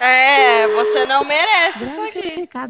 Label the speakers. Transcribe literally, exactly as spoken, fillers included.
Speaker 1: É, você não merece isso
Speaker 2: Grave
Speaker 1: aqui.
Speaker 2: certificado